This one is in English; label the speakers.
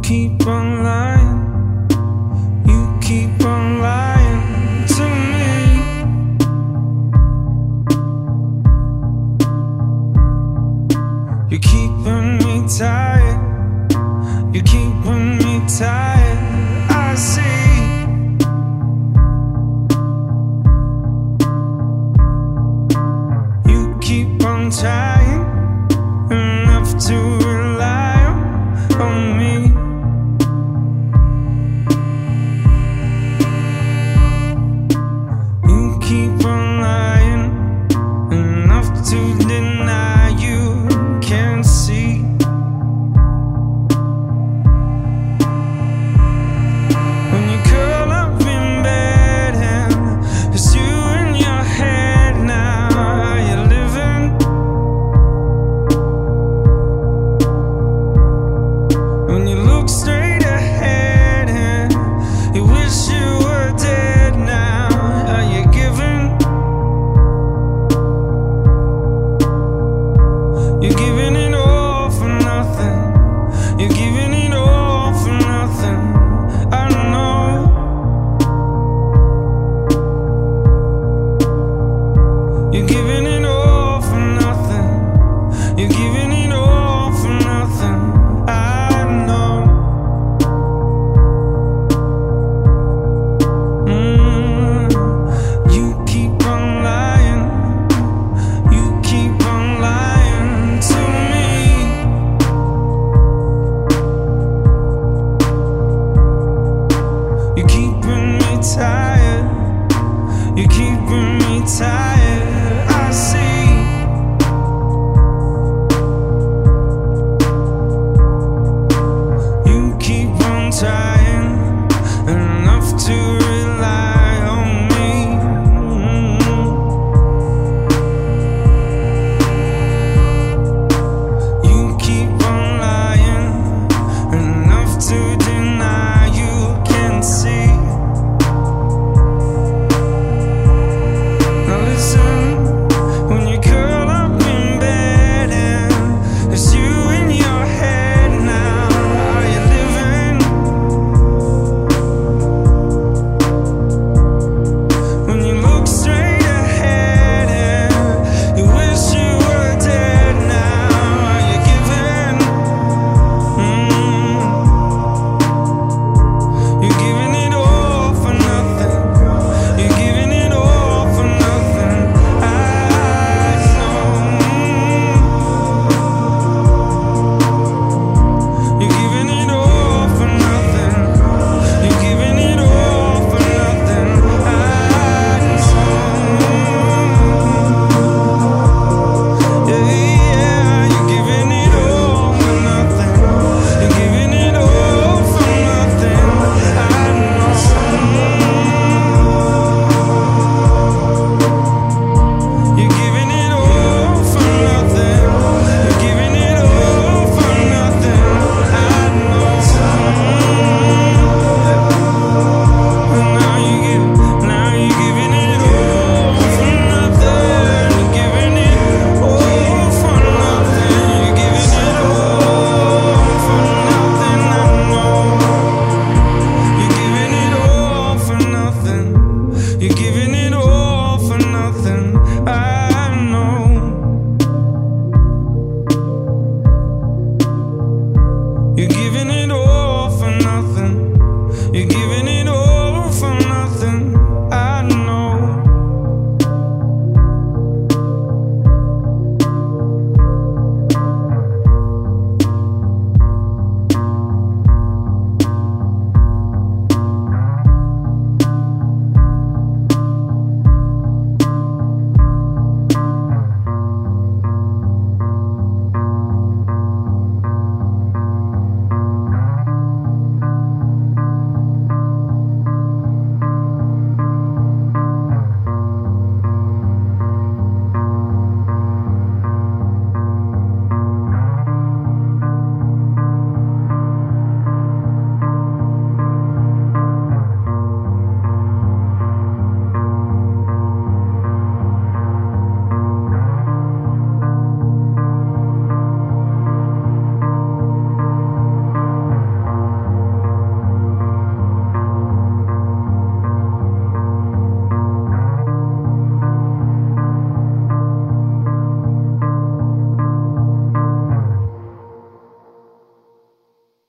Speaker 1: keep on lying. You keep on lying to me. You're keeping me tired. You're keeping me tired. I see. You keep on trying enough to rely on me. You keep on lying enough to deny you can't see. When you curl up in bed and it's you in your head now, are you living? When you look straight ahead and you wish you were dead now, are you giving? You're giving it all for nothing. You're giving it all for nothing. I know. You're giving it all for nothing. You're giving it all for nothing. I know. You keep on lying. You keep on lying to me. You're keeping me tired. You're keeping me tired. I see. You keep on trying enough to rely on me. You keep on lying enough to deny you can't see. Now listen, when you curl up in bed and it's you in your head now, are you living? When you look straight ahead and you wish you were dead now, are you giving? You're giving it all for nothing. You're giving it all for nothing. I know. You're giving it all for nothing. You're giving it all for nothing. I know. Yeah, you're giving it all for nothing. You're giving it all for nothing. I know. You're giving it all for nothing. You're giving it all for nothing. I know. Now you're giving it all for nothing. You're giving it all for nothing. You're giving it all for nothing. I know. You're giving it all for nothing. You're giving it all for nothing. I know. You're giving it all.